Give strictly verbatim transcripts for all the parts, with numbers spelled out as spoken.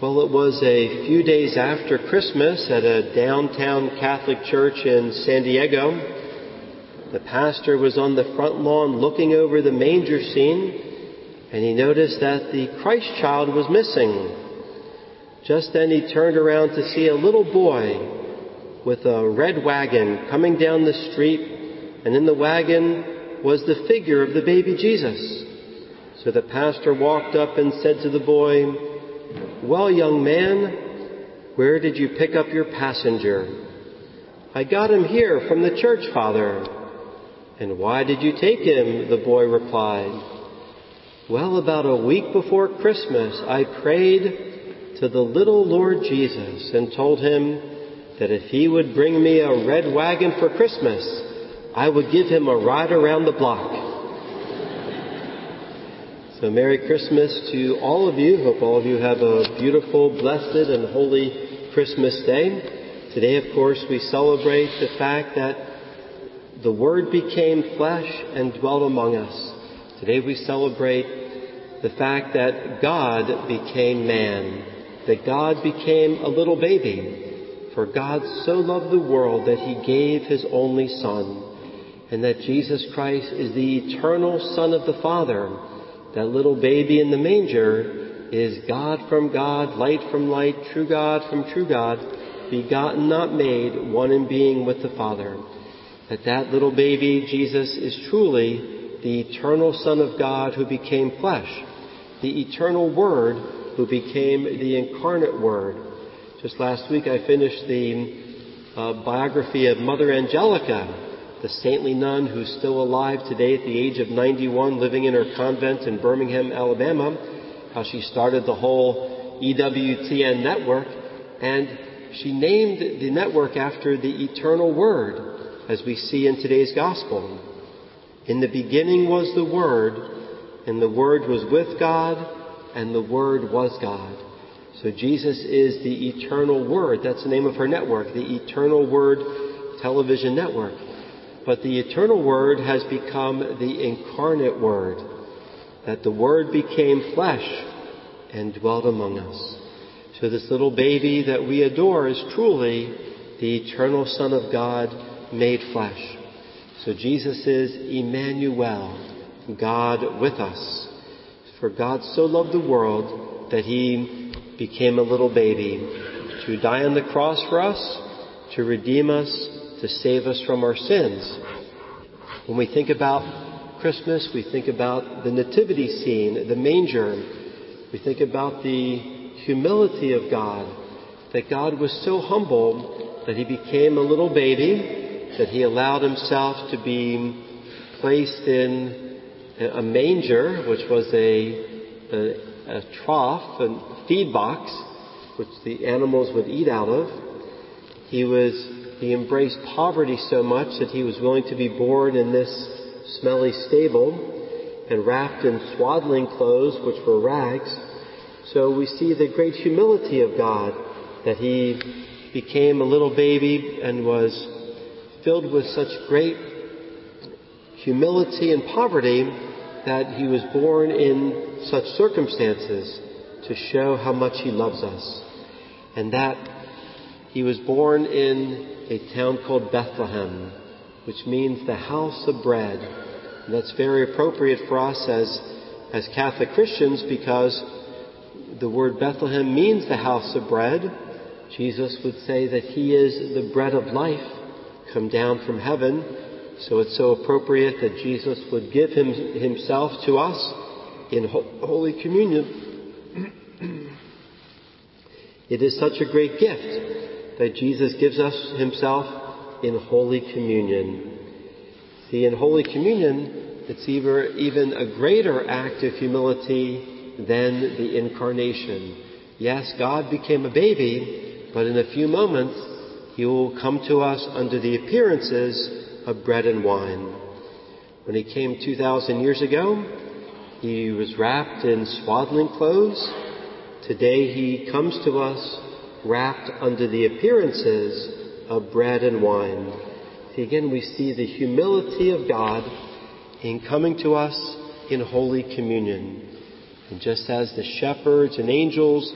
Well, it was a few days after Christmas at a downtown Catholic church in San Diego. The pastor was on the front lawn looking over the manger scene, and he noticed that the Christ child was missing. Just then he turned around to see a little boy with a red wagon coming down the street, and in the wagon was the figure of the baby Jesus. So the pastor walked up and said to the boy, "Well, young man, where did you pick up your passenger?" "I got him here from the church, Father." "And why did you take him?" the boy replied. "Well, about a week before Christmas, I prayed to the little Lord Jesus and told him that if he would bring me a red wagon for Christmas, I would give him a ride around the block." So Merry Christmas to all of you. Hope all of you have a beautiful, blessed, and holy Christmas day. Today, of course, we celebrate the fact that the Word became flesh and dwelt among us. Today we celebrate the fact that God became man, that God became a little baby. For God so loved the world that he gave his only Son, and that Jesus Christ is the eternal Son of the Father. That little baby in the manger is God from God, light from light, true God from true God, begotten, not made, one in being with the Father. That that little baby, Jesus, is truly the eternal Son of God who became flesh, the eternal Word who became the incarnate Word. Just last week I finished the uh, biography of Mother Angelica, the saintly nun who's still alive today at the age of ninety-one, living in her convent in Birmingham, Alabama, how she started the whole E W T N network, and she named the network after the eternal Word, as we see in today's Gospel. In the beginning was the Word, and the Word was with God, and the Word was God. So Jesus is the eternal Word. That's the name of her network, the Eternal Word television network. But the eternal Word has become the incarnate Word, that the Word became flesh and dwelt among us. So this little baby that we adore is truly the eternal Son of God made flesh. So Jesus is Emmanuel, God with us. For God so loved the world that he became a little baby to die on the cross for us, to redeem us, to save us from our sins. When we think about Christmas, we think about the nativity scene, the manger. We think about the humility of God, that God was so humble that he became a little baby, that he allowed himself to be placed in a manger, which was a, a, a trough, a feed box, which the animals would eat out of. He was He embraced poverty so much that he was willing to be born in this smelly stable and wrapped in swaddling clothes, which were rags. So we see the great humility of God, that he became a little baby and was filled with such great humility and poverty that he was born in such circumstances to show how much he loves us. And that he was born in a town called Bethlehem, which means the house of bread. And that's very appropriate for us as, as Catholic Christians, because the word Bethlehem means the house of bread. Jesus would say that he is the bread of life come down from heaven. So it's so appropriate that Jesus would give him, himself to us in Holy Communion. It is such a great gift that Jesus gives us himself in Holy Communion. See, in Holy Communion, it's even a greater act of humility than the incarnation. Yes, God became a baby, but in a few moments, he will come to us under the appearances of bread and wine. When he came two thousand years ago, he was wrapped in swaddling clothes. Today he comes to us wrapped under the appearances of bread and wine. See, again, we see the humility of God in coming to us in Holy Communion. And just as the shepherds and angels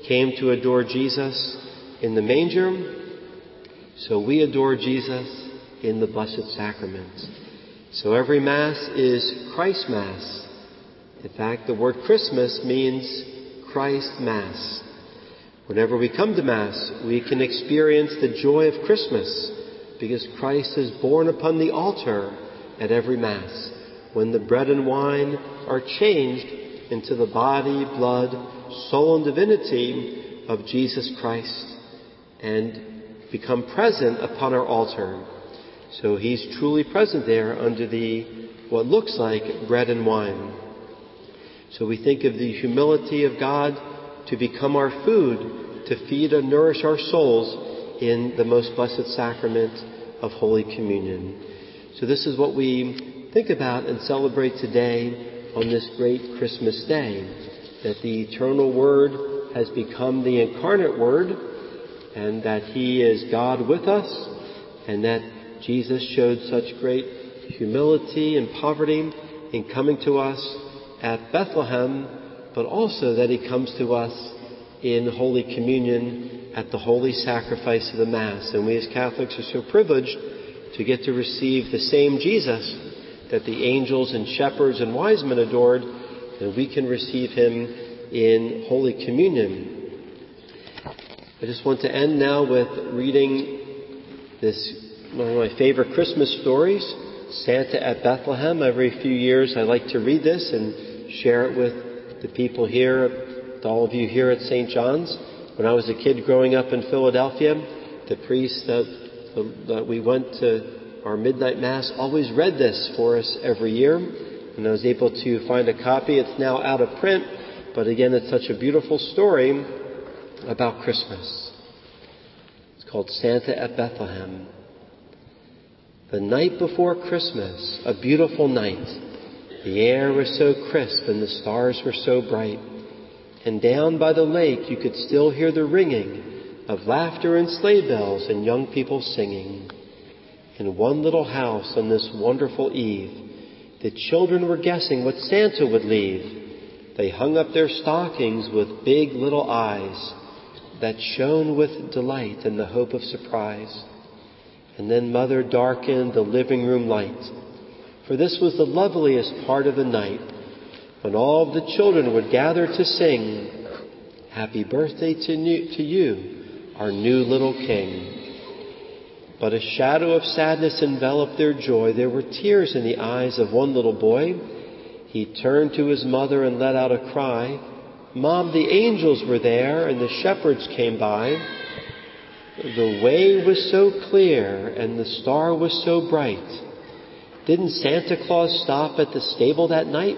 came to adore Jesus in the manger, so we adore Jesus in the Blessed Sacrament. So every Mass is Christ Mass. In fact, the word Christmas means Christ Mass. Whenever we come to Mass, we can experience the joy of Christmas because Christ is born upon the altar at every Mass, when the bread and wine are changed into the body, blood, soul, and divinity of Jesus Christ and become present upon our altar. So he's truly present there under the what looks like bread and wine. So we think of the humility of God to become our food, to feed and nourish our souls in the most blessed sacrament of Holy Communion. So this is what we think about and celebrate today on this great Christmas day, that the eternal Word has become the incarnate Word, and that He is God with us, and that Jesus showed such great humility and poverty in coming to us at Bethlehem, but also that He comes to us in Holy Communion at the holy sacrifice of the Mass. And we as Catholics are so privileged to get to receive the same Jesus that the angels and shepherds and wise men adored, and we can receive Him in Holy Communion. I just want to end now with reading this, one of my favorite Christmas stories, Santa at Bethlehem. Every few years I like to read this and share it with the people here, with all of you here at Saint John's. When I was a kid growing up in Philadelphia, the priest that, that we went to our midnight Mass always read this for us every year. And I was able to find a copy. It's now out of print, but again, it's such a beautiful story about Christmas. It's called Santa at Bethlehem. The night before Christmas, a beautiful night. The air was so crisp and the stars were so bright. And down by the lake you could still hear the ringing of laughter and sleigh bells and young people singing. In one little house on this wonderful eve, the children were guessing what Santa would leave. They hung up their stockings with big little eyes that shone with delight and the hope of surprise. And then Mother darkened the living room light, for this was the loveliest part of the night, when all of the children would gather to sing, "Happy birthday to, new, to you, our new little king." But a shadow of sadness enveloped their joy. There were tears in the eyes of one little boy. He turned to his mother and let out a cry. "Mom, the angels were there and the shepherds came by. The way was so clear and the star was so bright. Didn't Santa Claus stop at the stable that night?"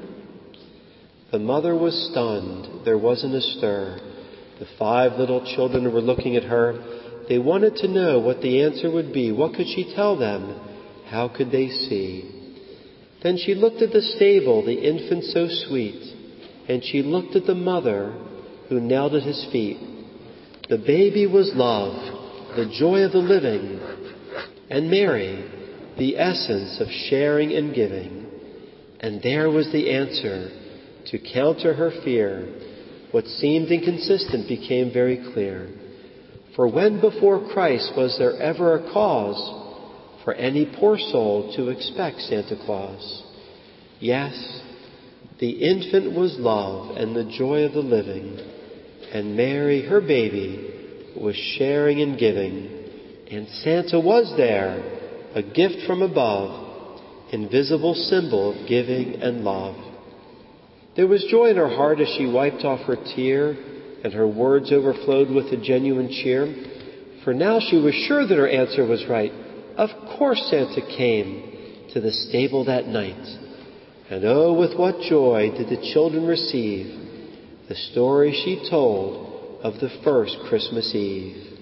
The mother was stunned. There wasn't a stir. The five little children were looking at her. They wanted to know what the answer would be. What could she tell them? How could they see? Then she looked at the stable, the infant so sweet, and she looked at the mother who knelt at his feet. The baby was love, the joy of the living, and Mary, the essence of sharing and giving. And there was the answer. To counter her fear, what seemed inconsistent became very clear. For when before Christ was there ever a cause for any poor soul to expect Santa Claus? Yes, the infant was love and the joy of the living, and Mary, her baby, was sharing and giving, and Santa was there, a gift from above, invisible symbol of giving and love. There was joy in her heart as she wiped off her tear, and her words overflowed with a genuine cheer. For now she was sure that her answer was right. Of course Santa came to the stable that night. And oh, with what joy did the children receive the story she told of the first Christmas Eve.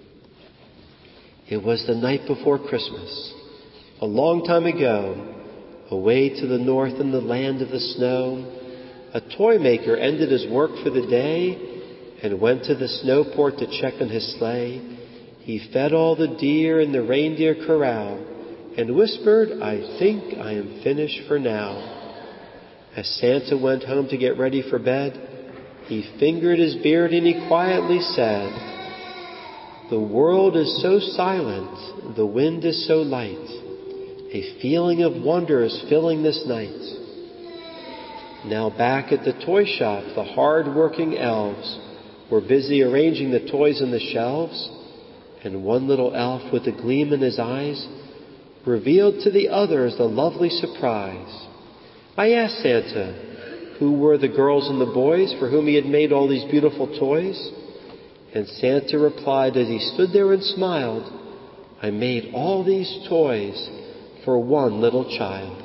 It was the night before Christmas, a long time ago, away to the north in the land of the snow. A toy maker ended his work for the day and went to the snowport to check on his sleigh. He fed all the deer in the reindeer corral and whispered, "I think I am finished for now." As Santa went home to get ready for bed, He fingered his beard and he quietly said, "The world is so silent, the wind is so light. A feeling of wonder is filling this night." Now back at the toy shop, the hard-working elves were busy arranging the toys on the shelves, and one little elf with a gleam in his eyes revealed to the others the lovely surprise. I asked Santa who were the girls and the boys for whom he had made all these beautiful toys, and Santa replied as he stood there and smiled, "I made all these toys for one little child."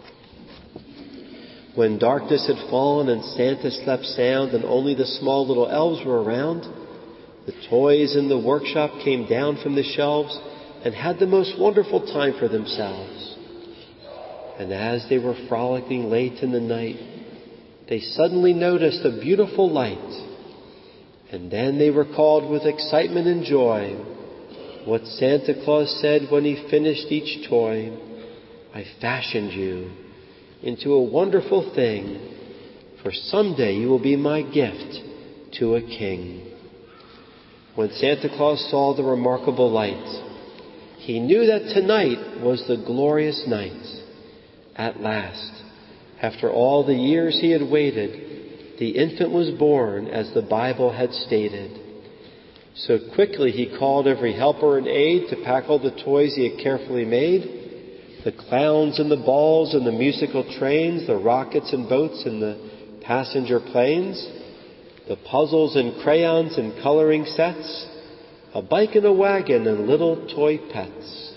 When darkness had fallen and Santa slept sound and only the small little elves were around, the toys in the workshop came down from the shelves and had the most wonderful time for themselves. And as they were frolicking late in the night, they suddenly noticed a beautiful light. And then they recalled with excitement and joy what Santa Claus said when he finished each toy: "I fashioned you into a wonderful thing, for someday you will be my gift to a king." When Santa Claus saw the remarkable light, he knew that tonight was the glorious night. At last, after all the years he had waited, the infant was born as the Bible had stated. So quickly he called every helper and aide to pack all the toys he had carefully made: the clowns and the balls and the musical trains, the rockets and boats and the passenger planes, the puzzles and crayons and coloring sets, a bike and a wagon and little toy pets.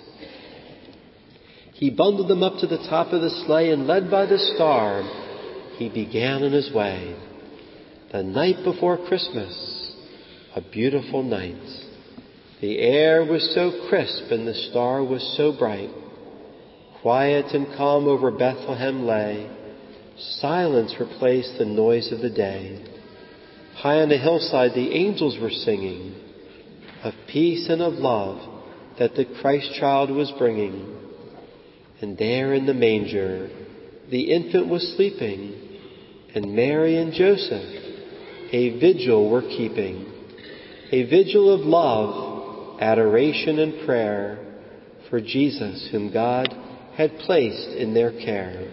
He bundled them up to the top of the sleigh, and led by the star, he began on his way. The night before Christmas, a beautiful night. The air was so crisp and the star was so bright. Quiet and calm over Bethlehem lay. Silence replaced the noise of the day. High on a hillside the angels were singing of peace and of love that the Christ child was bringing. And there in the manger the infant was sleeping, and Mary and Joseph a vigil were keeping. A vigil of love, adoration and prayer for Jesus whom God had placed in their care.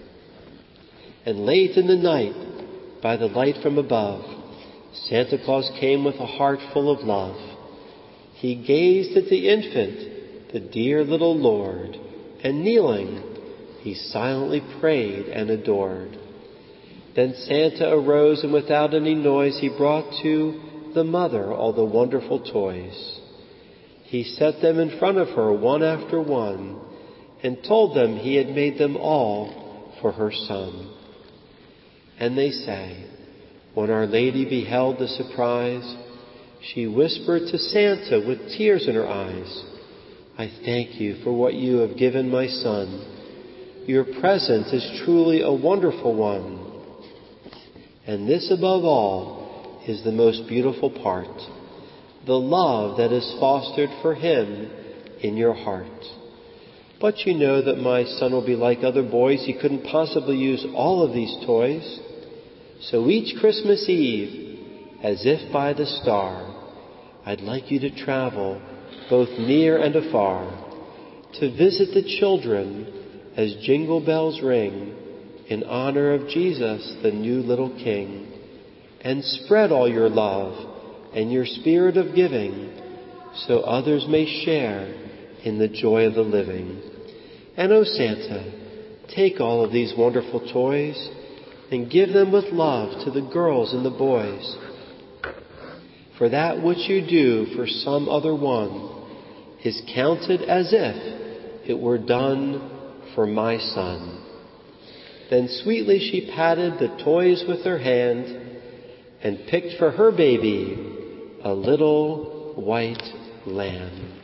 And late in the night, by the light from above, Santa Claus came with a heart full of love. He gazed at the infant, the dear little Lord, and kneeling, he silently prayed and adored. Then Santa arose, and without any noise he brought to the mother all the wonderful toys. He set them in front of her one after one, and told them he had made them all for her son. And they say, when Our Lady beheld the surprise, she whispered to Santa with tears in her eyes, "I thank you for what you have given my son. Your present is truly a wonderful one. And this above all is the most beautiful part, the love that is fostered for him in your heart. But you know that my son will be like other boys. He couldn't possibly use all of these toys. So each Christmas Eve, as if by the star, I'd like you to travel both near and afar, to visit the children as jingle bells ring in honor of Jesus, the new little King, and spread all your love and your spirit of giving so others may share in the joy of the living. And oh Santa, take all of these wonderful toys and give them with love to the girls and the boys. For that which you do for some other one is counted as if it were done for my son." Then sweetly she patted the toys with her hand and picked for her baby a little white lamb.